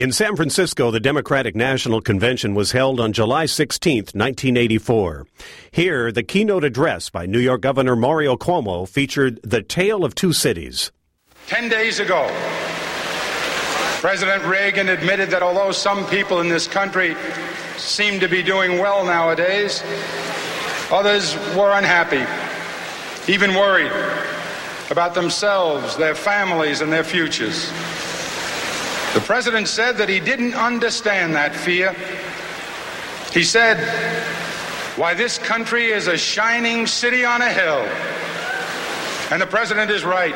In San Francisco, the Democratic National Convention was held on July 16, 1984. Here, the keynote address by New York Governor Mario Cuomo featured the tale of two cities. 10 days ago, President Reagan admitted that although some people in this country seem to be doing well nowadays, others were unhappy, even worried about themselves, their families, and their futures. The president said that he didn't understand that fear. He said, "Why, this country is a shining city on a hill." And the president is right.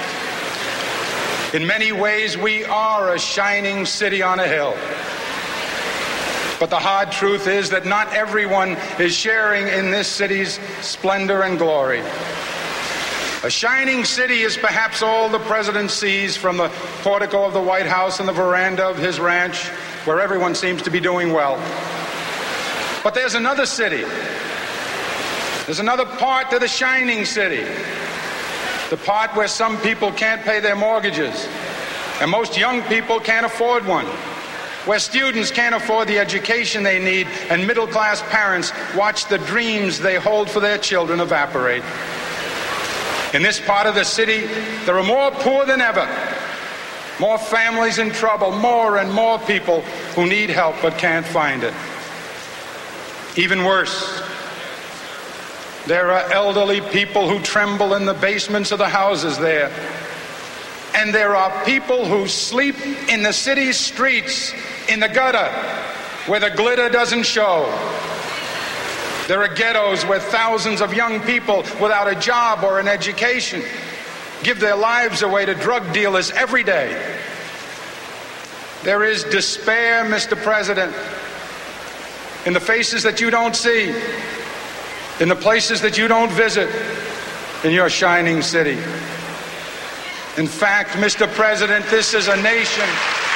In many ways, we are a shining city on a hill. But the hard truth is that not everyone is sharing in this city's splendor and glory. A shining city is perhaps all the president sees from the portico of the White House and the veranda of his ranch, where everyone seems to be doing well. But there's another city. There's another part to the shining city. The part where some people can't pay their mortgages, and most young people can't afford one. Where students can't afford the education they need, and middle-class parents watch the dreams they hold for their children evaporate. In this part of the city, there are more poor than ever, more families in trouble, more and more people who need help but can't find it. Even worse, there are elderly people who tremble in the basements of the houses there. And there are people who sleep in the city's streets, in the gutter, where the glitter doesn't show. There are ghettos where thousands of young people without a job or an education give their lives away to drug dealers every day. There is despair, Mr. President, in the faces that you don't see, in the places that you don't visit, in your shining city. In fact, Mr. President, this is a nation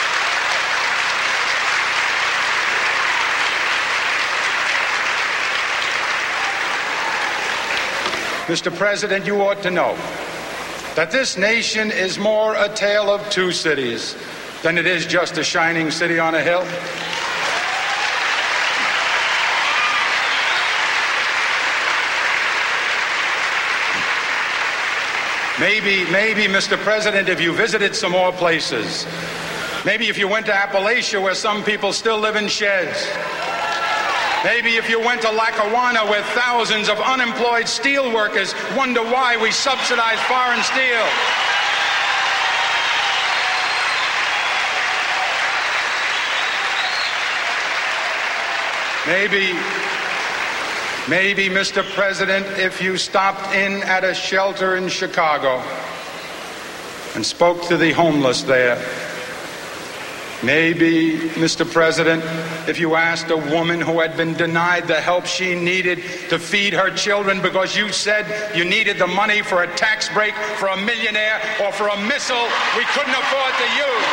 Mr. President, you ought to know that this nation is more a tale of two cities than it is just a shining city on a hill. Maybe, Mr. President, if you visited some more places, maybe if you went to Appalachia where some people still live in sheds, maybe if you went to Lackawanna where thousands of unemployed steel workers wonder why we subsidize foreign steel. Maybe, Mr. President, if you stopped in at a shelter in Chicago and spoke to the homeless there. Maybe, Mr. President, if you asked a woman who had been denied the help she needed to feed her children because you said you needed the money for a tax break for a millionaire or for a missile we couldn't afford to use.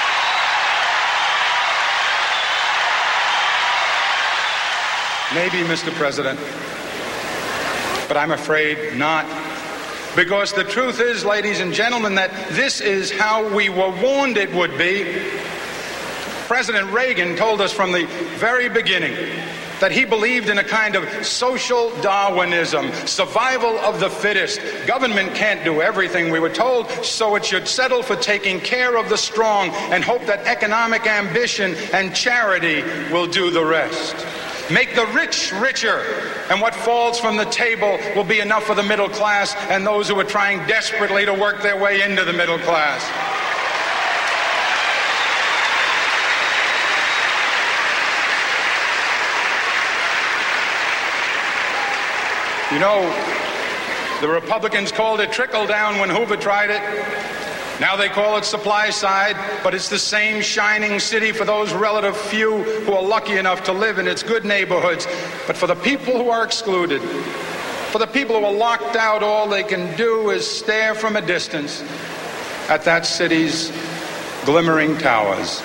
Maybe, Mr. President, but I'm afraid not. Because the truth is, ladies and gentlemen, that this is how we were warned it would be. President Reagan told us from the very beginning that he believed in a kind of social Darwinism, survival of the fittest. Government can't do everything, we were told, so it should settle for taking care of the strong and hope that economic ambition and charity will do the rest. Make the rich richer, and what falls from the table will be enough for the middle class and those who are trying desperately to work their way into the middle class. You know, the Republicans called it trickle down when Hoover tried it. Now they call it supply side, but it's the same shining city for those relative few who are lucky enough to live in its good neighborhoods. But for the people who are excluded, for the people who are locked out, all they can do is stare from a distance at that city's glimmering towers.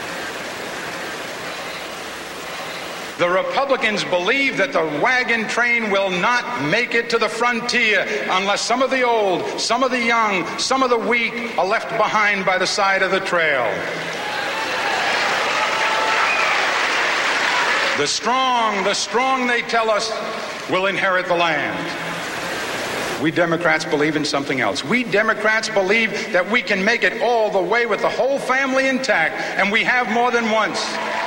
The Republicans believe that the wagon train will not make it to the frontier unless some of the old, some of the young, some of the weak are left behind by the side of the trail. The strong, they tell us, will inherit the land. We Democrats believe in something else. We Democrats believe that we can make it all the way with the whole family intact, and we have more than once.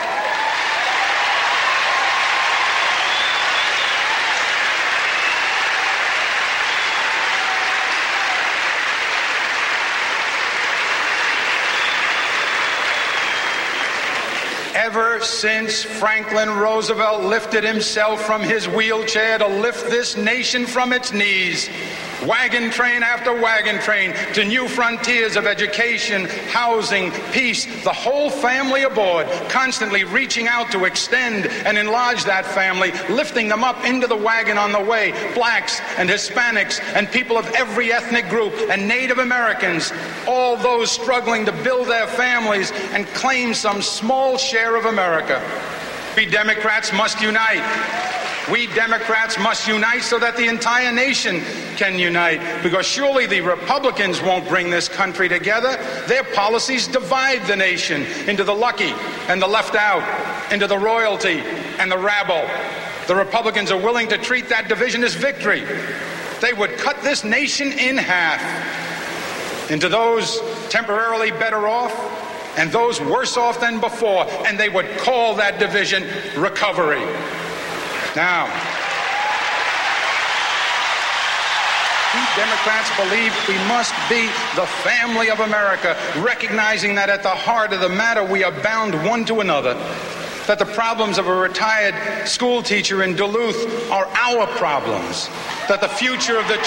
Ever since Franklin Roosevelt lifted himself from his wheelchair to lift this nation from its knees, wagon train after wagon train to new frontiers of education, housing, peace, the whole family aboard, constantly reaching out to extend and enlarge that family, lifting them up into the wagon on the way, blacks and Hispanics and people of every ethnic group and Native Americans, all those struggling to build their families and claim some small share of America. We Democrats must unite. We Democrats must unite so that the entire nation can unite, because surely the Republicans won't bring this country together. Their policies divide the nation into the lucky and the left out, into the royalty and the rabble. The Republicans are willing to treat that division as victory. They would cut this nation in half into those temporarily better off and those worse off than before, and they would call that division recovery. Now, we Democrats believe we must be the family of America, recognizing that at the heart of the matter we are bound one to another, that the problems of a retired school teacher in Duluth are our problems, that the future of the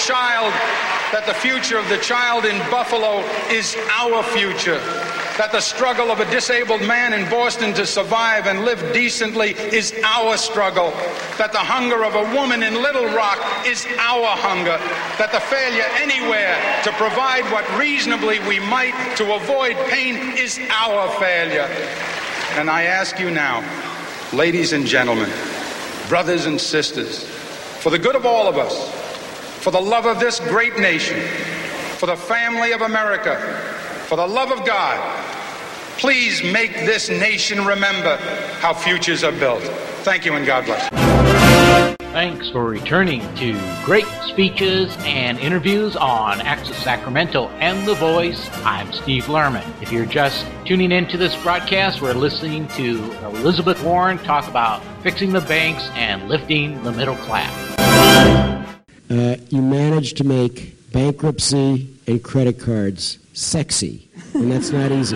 child in Buffalo is our future, that the struggle of a disabled man in Boston to survive and live decently is our struggle, that the hunger of a woman in Little Rock is our hunger, that the failure anywhere to provide what reasonably we might to avoid pain is our failure. And I ask you now, ladies and gentlemen, brothers and sisters, for the good of all of us, for the love of this great nation, for the family of America, for the love of God, please make this nation remember how futures are built. Thank you and God bless. Thanks for returning to Great Speeches and Interviews on Access Sacramento and The Voice. I'm Steve Lerman. If you're just tuning into this broadcast, we're listening to Elizabeth Warren talk about fixing the banks and lifting the middle class. You managed to make bankruptcy and credit cards sexy, and that's not easy.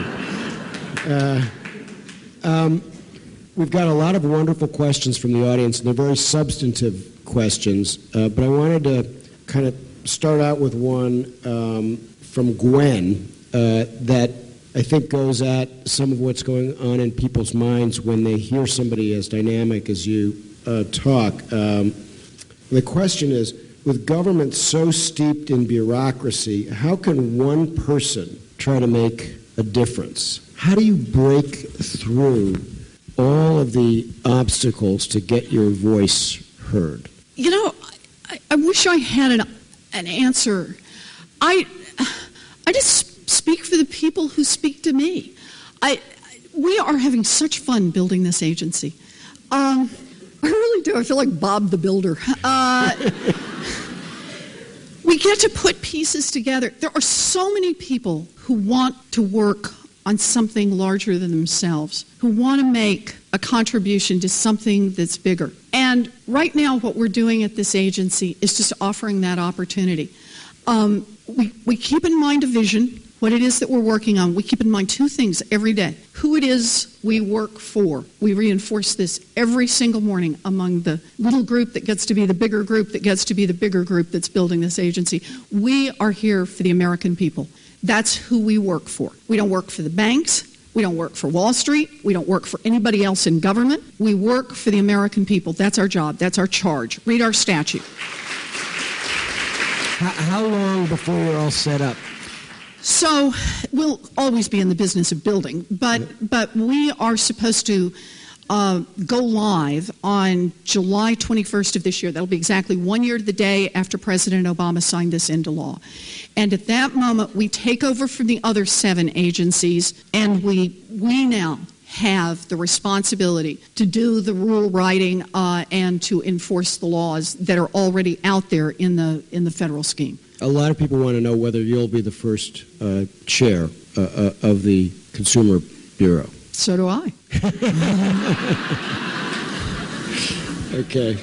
We've got a lot of wonderful questions from the audience, and they're very substantive questions, but I wanted to kind of start out with one from Gwen that I think goes at some of what's going on in people's minds when they hear somebody as dynamic as you talk. The question is, with government so steeped in bureaucracy, how can one person try to make a difference? How do you break through all of the obstacles to get your voice heard? You know, I wish I had an answer. I just speak for the people who speak to me. We are having such fun building this agency. I really do. I feel like Bob the Builder. We get to put pieces together. There are so many people who want to work on something larger than themselves, who want to make a contribution to something that's bigger. And right now what we're doing at this agency is just offering that opportunity. We keep in mind a vision, what it is that we're working on. We keep in mind two things every day. Who it is we work for. We reinforce this every single morning among the little group that gets to be the bigger group that gets to be the bigger group that's building this agency. We are here for the American people. That's who we work for. We don't work for the banks. We don't work for Wall Street. We don't work for anybody else in government. We work for the American people. That's our job. That's our charge. Read our statute. How long before you're all set up? So we'll always be in the business of building, but we are supposed to go live on July 21st of this year. That'll be exactly 1 year to the day after President Obama signed this into law. And at that moment, we take over from the other 7 agencies, and we now have the responsibility to do the rule writing and to enforce the laws that are already out there in the federal scheme. A lot of people want to know whether you'll be the first chair of the Consumer Bureau. So do I. Okay.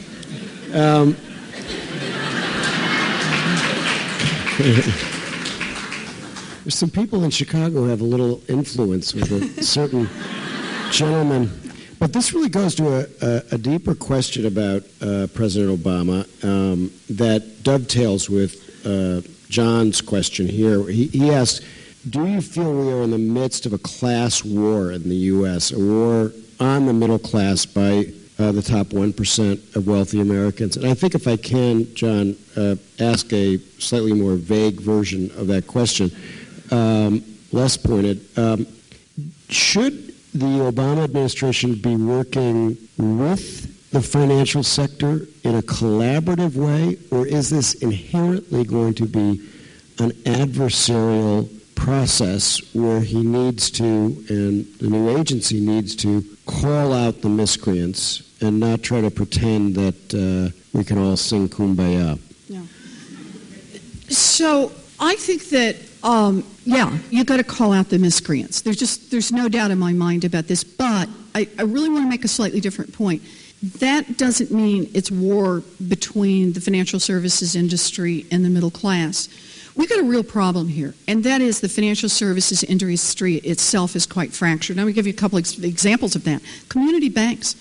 There's some people in Chicago who have a little influence with a certain gentleman. But this really goes to a deeper question about President Obama that dovetails with John's question here. He asked, do you feel we are in the midst of a class war in the U.S., a war on the middle class by the top 1% of wealthy Americans? And I think if I can, John, ask a slightly more vague version of that question, less pointed. Should the Obama administration be working with the financial sector in a collaborative way, or is this inherently going to be an adversarial process where he needs to, and the new agency needs to, call out the miscreants and not try to pretend that we can all sing Kumbaya? Yeah. So I think that, you got to call out the miscreants. There's no doubt in my mind about this, but I really want to make a slightly different point. That doesn't mean it's war between the financial services industry and the middle class. We've got a real problem here, and that is the financial services industry itself is quite fractured. I'm going to give you a couple of examples of that. Community banks,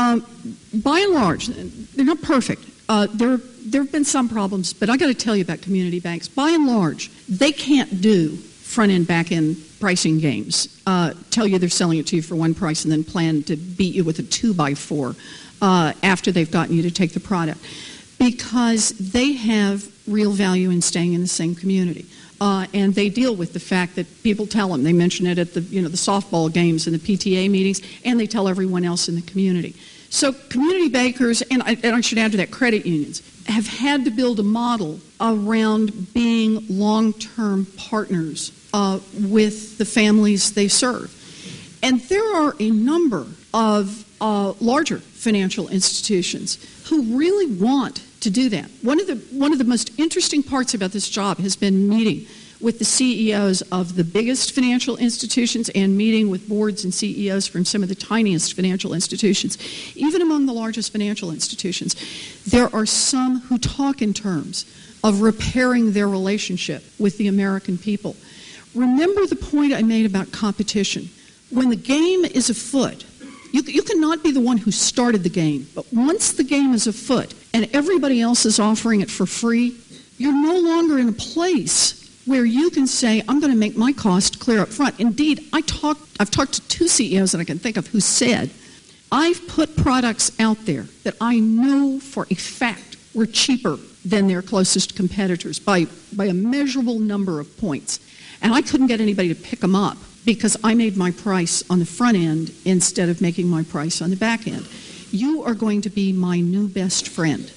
by and large, they're not perfect. There have been some problems, but I got to tell you about community banks. By and large, they can't do front-end, back-end pricing games. Tell you they're selling it to you for one price and then plan to beat you with a 2x4 after they've gotten you to take the product, because they have real value in staying in the same community. And they deal with the fact that people tell them. They mention it at the softball games and the PTA meetings, and they tell everyone else in the community. So community bankers, and I should add to that, credit unions, have had to build a model around being long-term partners with the families they serve. And there are a number of larger financial institutions who really want to do that. One of the most interesting parts about this job has been meeting with the CEOs of the biggest financial institutions and meeting with boards and CEOs from some of the tiniest financial institutions. Even among the largest financial institutions, there are some who talk in terms of repairing their relationship with the American people. Remember the point I made about competition. When the game is afoot, you cannot be the one who started the game, but once the game is afoot and everybody else is offering it for free, you're no longer in a place where you can say, I'm going to make my cost clear up front. Indeed, I've talked to two CEOs that I can think of who said, I've put products out there that I know for a fact were cheaper than their closest competitors by a measurable number of points. And I couldn't get anybody to pick them up because I made my price on the front end instead of making my price on the back end. You are going to be my new best friend.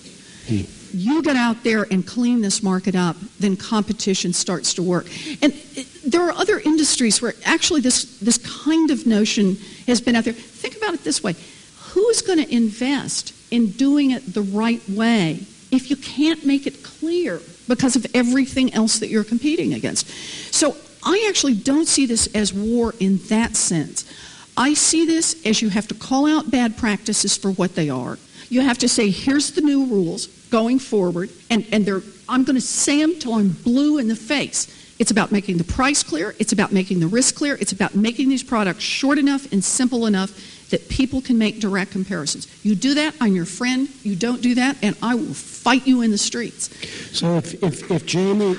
You get out there and clean this market up, then competition starts to work. And there are other industries where actually this kind of notion has been out there. Think about it this way. Who's going to invest in doing it the right way if you can't make it clear because of everything else that you're competing against? So I actually don't see this as war in that sense. I see this as you have to call out bad practices for what they are. You have to say, here's the new rules going forward, and I'm going to say them till I'm blue in the face. It's about making the price clear. It's about making the risk clear. It's about making these products short enough and simple enough that people can make direct comparisons. You do that, I'm your friend. You don't do that, and I will fight you in the streets. So if Jamie...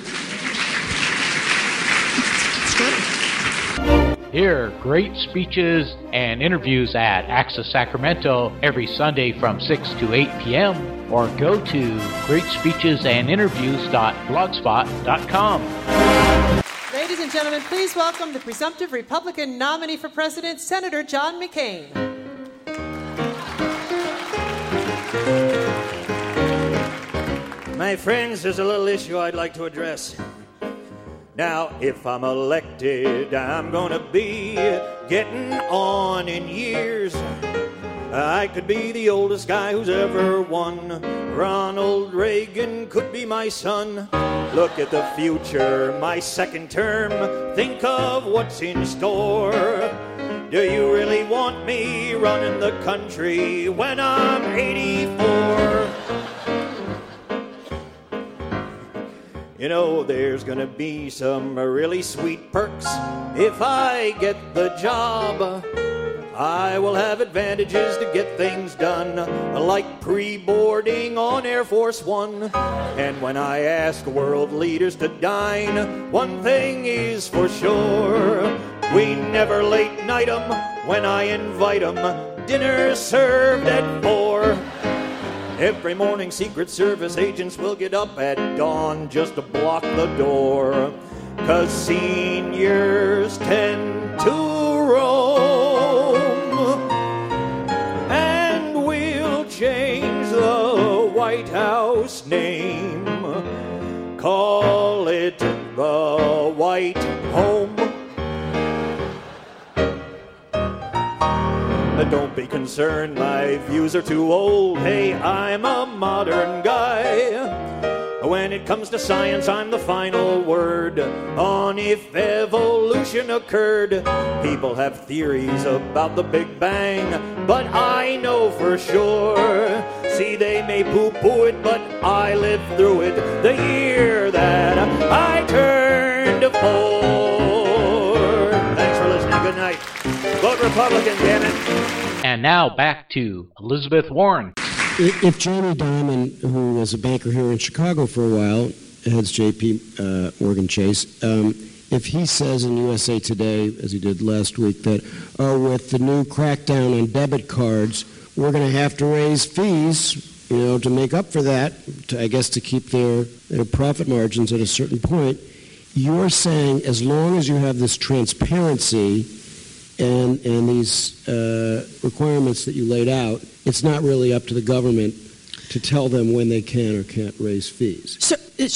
Hear great speeches and interviews at Access Sacramento every Sunday from 6 to 8 p.m. or go to greatspeechesandinterviews.blogspot.com. Ladies and gentlemen, please welcome the presumptive Republican nominee for president, Senator John McCain. My friends, there's a little issue I'd like to address. Now, if I'm elected, I'm gonna be getting on in years. I could be the oldest guy who's ever won. Ronald Reagan could be my son. Look at the future, my second term. Think of what's in store. Do you really want me running the country when I'm 84? You know, there's gonna be some really sweet perks if I get the job. I will have advantages to get things done, like pre-boarding on Air Force One. And when I ask world leaders to dine, one thing is for sure: we never late night 'em when I invite 'em. Dinner served at 4. Every morning Secret Service agents will get up at dawn just to block the door, 'cause seniors tend to roam. And we'll change the White House name, call it the White Home. Don't be concerned, my views are too old. Hey, I'm a modern guy. When it comes to science, I'm the final word on if evolution occurred. People have theories about the Big Bang, but I know for sure. See, they may poo-poo it, but I lived through it the year that I turned 4. Thanks for listening. Good night. Vote Republican, damn it. And now back to Elizabeth Warren. If Jamie Dimon, who was a banker here in Chicago for a while, heads JP Morgan Chase, if he says in USA Today, as he did last week, that with the new crackdown on debit cards, we're going to have to raise fees, to make up for that, I guess to keep their profit margins at a certain point, you're saying as long as you have this transparency and these requirements that you laid out, it's not really up to the government to tell them when they can or can't raise fees. So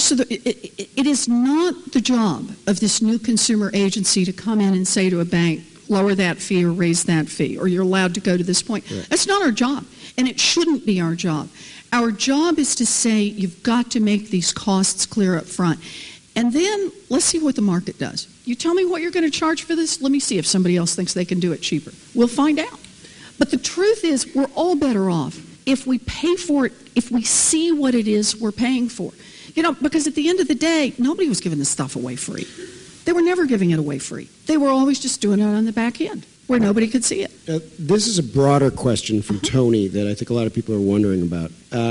it is not the job of this new consumer agency to come in and say to a bank, lower that fee or raise that fee, or you're allowed to go to this point. Right. That's not our job, and it shouldn't be our job. Our job is to say you've got to make these costs clear up front. And then let's see what the market does. You tell me what you're going to charge for this. Let me see if somebody else thinks they can do it cheaper. We'll find out. But the truth is we're all better off if we pay for it, if we see what it is we're paying for. Because at the end of the day, nobody was giving this stuff away free. They were never giving it away free. They were always just doing it on the back end where nobody could see it. This is a broader question from Tony that I think a lot of people are wondering about.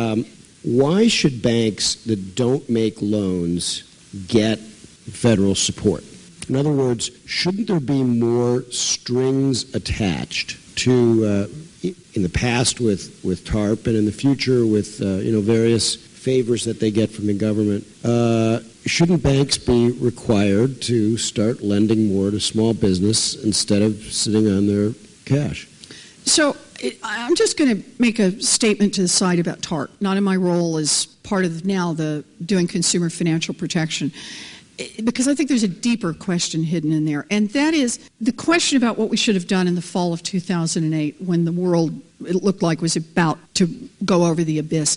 Why should banks that don't make loans get federal support? In other words, shouldn't there be more strings attached to, in the past with TARP and in the future with, various favors that they get from the government? Shouldn't banks be required to start lending more to small business instead of sitting on their cash? So I'm just going to make a statement to the side about TARP, not in my role as part of now the doing consumer financial protection, because I think there's a deeper question hidden in there, and that is the question about what we should have done in the fall of 2008 when the world, it looked like, was about to go over the abyss.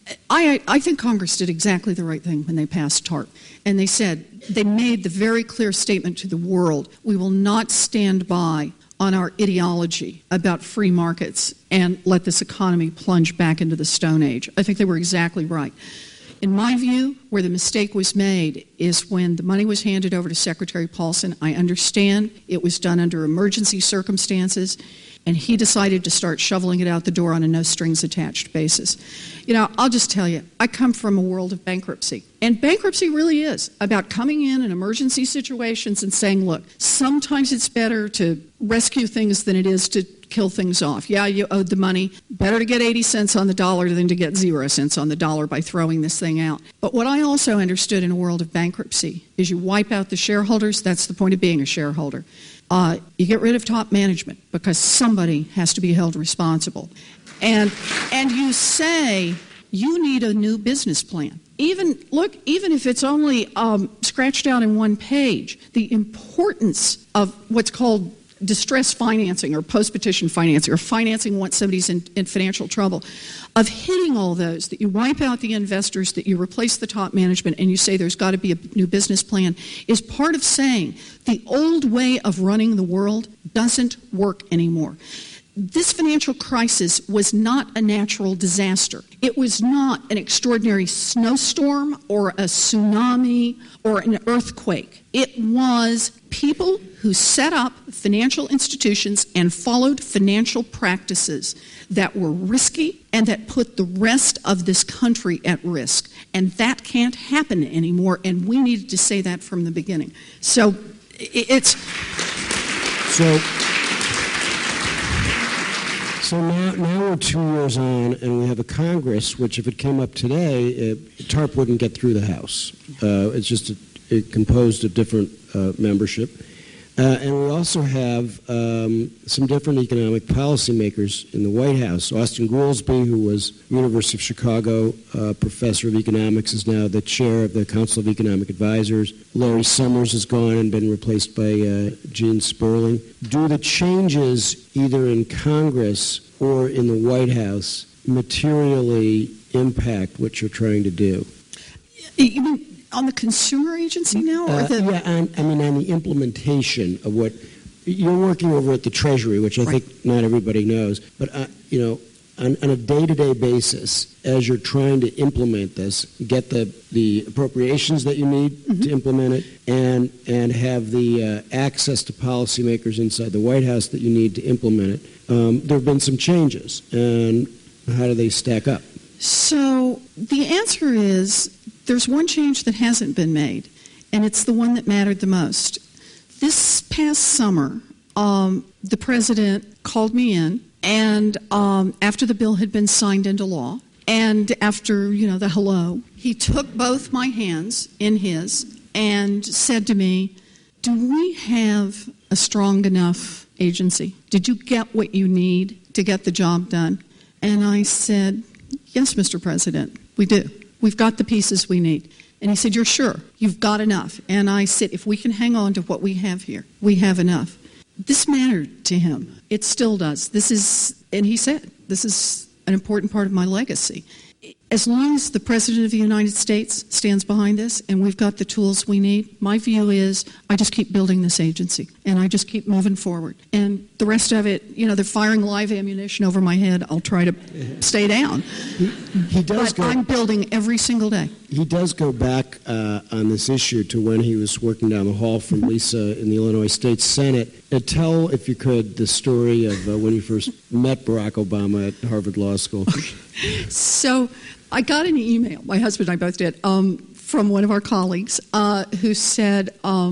I think Congress did exactly the right thing when they passed TARP, and they made the very clear statement to the world: we will not stand by on our ideology about free markets and let this economy plunge back into the Stone Age. I think they were exactly right. In my view, where the mistake was made is when the money was handed over to Secretary Paulson. I understand it was done under emergency circumstances, and he decided to start shoveling it out the door on a no-strings-attached basis. I'll just tell you, I come from a world of bankruptcy, and bankruptcy really is about coming in emergency situations and saying, look, sometimes it's better to rescue things than it is to kill things off. Yeah, you owed the money. Better to get 80 cents on the dollar than to get 0 cents on the dollar by throwing this thing out. But what I also understood in a world of bankruptcy is you wipe out the shareholders. That's the point of being a shareholder. You get rid of top management because somebody has to be held responsible. And you say you need a new business plan. Even if it's only scratched out in one page, the importance of what's called distress financing or post-petition financing or financing once somebody's in financial trouble, of hitting all those, that you wipe out the investors, that you replace the top management, and you say there's got to be a new business plan, is part of saying the old way of running the world doesn't work anymore. This financial crisis was not a natural disaster. It was not an extraordinary snowstorm or a tsunami or an earthquake. It was people who set up financial institutions and followed financial practices that were risky and that put the rest of this country at risk. And that can't happen anymore, and we needed to say that from the beginning. So So now we're 2 years on, and we have a Congress which, if it came up today, TARP wouldn't get through the House. It's just composed of different membership. And we also have some different economic policymakers in the White House. Austin Goolsbee, who was University of Chicago professor of economics, is now the chair of the Council of Economic Advisors. Larry Summers has gone and been replaced by Gene Sperling. Do the changes either in Congress or in the White House materially impact what you're trying to do? You mean on the consumer agency now? Or on the implementation of what you're working over at the Treasury, which I think not everybody knows. But, on a day-to-day basis, as you're trying to implement this, get the appropriations that you need to implement it, and have the access to policymakers inside the White House that you need to implement it, there have been some changes. And how do they stack up? So the answer is there's one change that hasn't been made, and it's the one that mattered the most. This past summer, the president called me in, and after the bill had been signed into law, and after, the hello, he took both my hands in his and said to me, do we have a strong enough agency? Did you get what you need to get the job done? And I said, yes, Mr. President, we do. We've got the pieces we need. And he said, you're sure? You've got enough? And I said, if we can hang on to what we have here, we have enough. This mattered to him. It still does. And he said, this is an important part of my legacy. As long as the President of the United States stands behind this and we've got the tools we need, my view is I just keep building this agency and I just keep moving forward. And the rest of it, they're firing live ammunition over my head. I'll try to stay down. He does but I'm building every single day. He does go back on this issue to when he was working down the hall from Lisa in the Illinois State Senate. Tell, if you could, the story of when you first met Barack Obama at Harvard Law School. Okay. So I got an email, my husband and I both did, from one of our colleagues who said,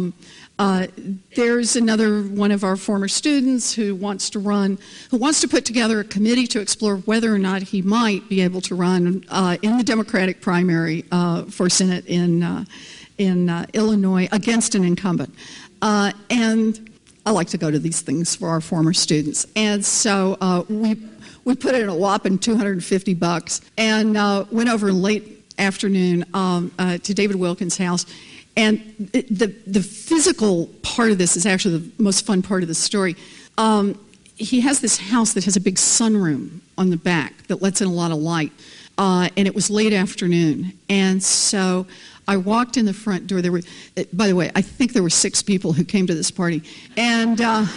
there's another one of our former students who wants to put together a committee to explore whether or not he might be able to run in the Democratic primary for Senate in Illinois against an incumbent. And I like to go to these things for our former students. And so we put in a whopping $250 and went over late afternoon to David Wilkins' house. And the physical part of this is actually the most fun part of the story. He has this house that has a big sunroom on the back that lets in a lot of light. And it was late afternoon. And so I walked in the front door. There were, by the way, I think there were 6 people who came to this party. And,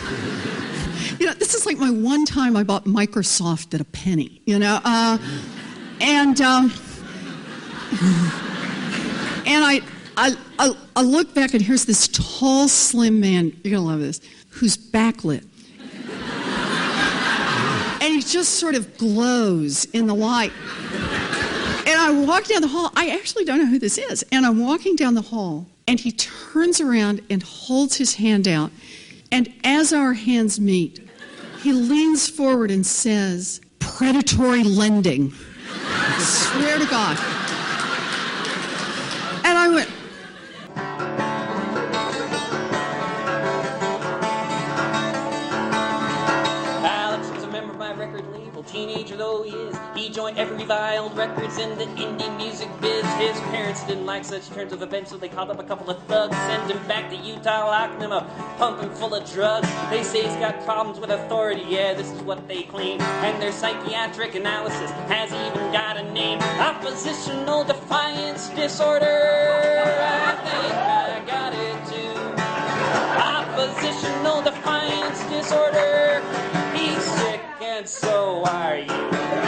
this is like my one time I bought Microsoft at a penny, and I look back and here's this tall, slim man, you're going to love this, who's backlit. And he just sort of glows in the light. And I walk down the hall. I actually don't know who this is. And I'm walking down the hall, and he turns around and holds his hand out. And as our hands meet, he leans forward and says, predatory lending. I swear to God. And I went, record label. Teenager though he is, he joined every reviled records in the indie music biz. His parents didn't like such turns of events, so they called up a couple of thugs, sent him back to Utah, locked him up, pumping full of drugs. They say he's got problems with authority, yeah, this is what they claim. And their psychiatric analysis has even got a name. Oppositional defiance disorder. I think I got it too. Oppositional defiance disorder. He's sick and so are you.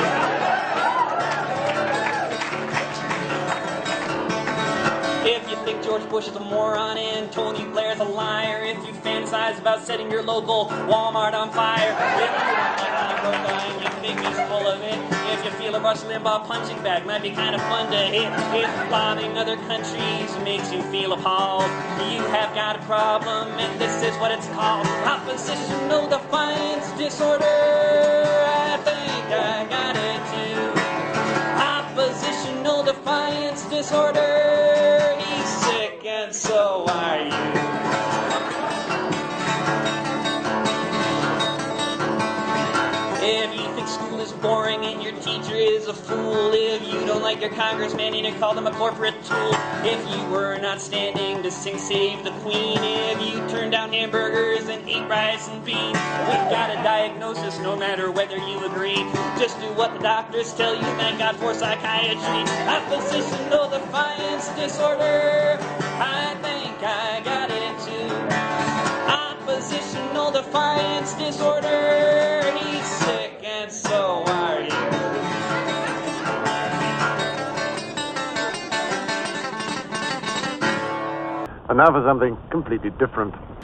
If you think George Bush is a moron and Tony Blair's a liar, if you fantasize about setting your local Walmart on fire, if you don't like Lee and you think he's full of it, if you feel a Rush Limbaugh punching bag might be kind of fun to hit, if bombing other countries makes you feel appalled, you have got a problem and this is what it's called. Oppositional defiance disorder. I think I got it too. Oppositional defiance disorder. He's sick and so are you. If you think school is boring and your teacher is a fool, if you don't like your congressman and you call them a corporate tool, if you were not standing to sing Save the Queen, if you turned down hamburgers and ate rice and beans, we've got a diagnosis no matter whether you agree. Just do what the doctors tell you, thank God for psychiatry. Oppositional defiance disorder. I think I got it too. Oppositional defiance disorder. He's sick and so are you. And now for something completely different.